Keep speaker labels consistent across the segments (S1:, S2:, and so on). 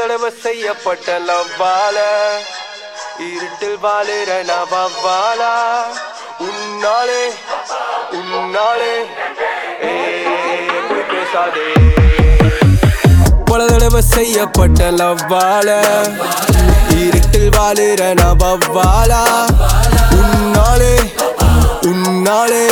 S1: தடவை செய்யப்பட்ட லவ்வால இருட்டில் வாழுற நவாலா உன்னாலே உன்னாலே போய் பேசாதே. பல தடவை செய்யப்பட்ட லவ்வால இருட்டில் வாழுற நவாலா உன்னாலே உன்னாலே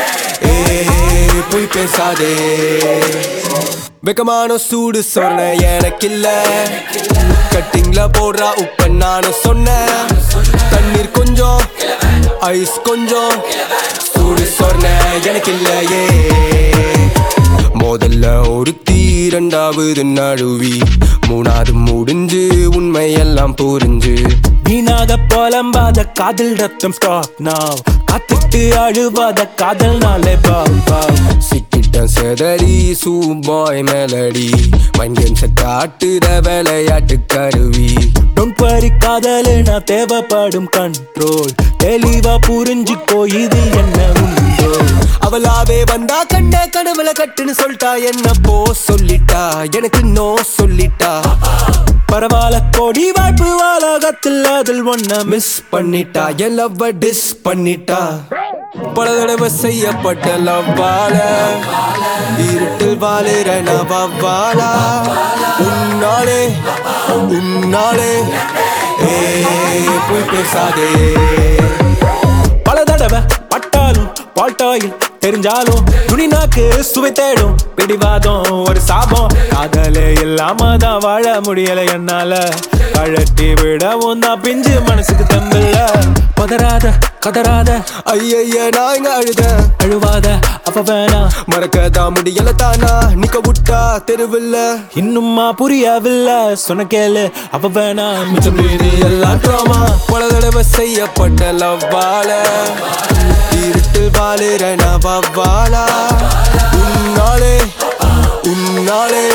S1: போய் பேசாதே. வெக்கமான சூடு சொன்ன எனக்கில்ல, கட்டிங்ல போடுறா உப்ப நானும் சொன்னேன். தண்ணீர் கொஞ்சம் ஐஸ் கொஞ்சம், சூடு சொன்ன எனக்கில்லையே. முதல்ல ஒருத்தி, இரண்டாவது நழுவி, மூணாவது முடிஞ்சு உண்மையெல்லாம் புரிஞ்சு.
S2: வீணாக புலம்பாத காதல் ரத்தம் ஸ்டாப் நாவ், காத்துட்டு அழுவாத காதல் நாளே பாவ்.
S1: சிக்கிட்ட செதறி சூபாய் மெலடி, மைண்ட் கேம்ஸ காட்டுற விளையாட்டு கருவி.
S2: டோன்ட் வரி காதலு நான் தேவைப்படும் கண்ட்ரோல், தெளிவா புரிஞ்சுக்கோ இதில் என்ன உண்டோ.
S1: அவளாவே வந்தா கண்ண கனவுல கட்டுன்னு சொல்லிட்டா, என்ன போ சொல்லிட்டா, எனக்கு நோ சொல்லிட்டா.
S2: பரவாயில்ல கோடி வாய்ப்பு வாழகத்தில் அதில் ஒன்ன
S1: மிஸ் பண்ணிட்டா, என் லவ்வ டிஸ் பண்ணிட்டா. பல தடவை செய்யப்பட்ட லவ்வால இருட்டில் வாழுற நவாலா உன்னாலே உன்னாலே போய் பேசாதே.
S2: பல தடவை பட்டாலும் பால்டாயில் தெரிஞ்சாலும் துணி நாக்கு சுவை தேடும் பிடிவாதம் ஒரு சாபம். காதலே இல்லாம தான் வாழ முடியல என்னால, கழட்டி விடவும் தான் பிஞ்சு மனசுக்கு தம்பில்ல. பதறாத கதறாத
S1: ஐய நான் இங்க அழுத,
S2: அழுவாத அப்ப வேணா,
S1: மறக்கதான் முடியல தானா நிக்க விட்டா தெருவில்ல.
S2: இன்னும்மா புரியவில்லை சொன்ன கேளு அப்ப வேணா,
S1: மிச்சம் மீறி எல்லாம் ட்ராமா. பல தடவை செய்யப்பட்ட லவ்வால இருட்டில் வாழுற நவாலா உன்னாலே உன்னாலே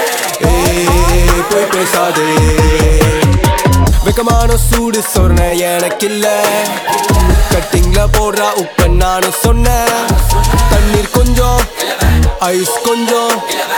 S1: போய் பேசாதே. வெக்கமான சூடு சொன்ன எனக்கில்ல, கட்டிங்ல போடுறா உப்ப நானும் சொன்னேன். தண்ணீர் கொஞ்சம் ஐஸ் கொஞ்சம்,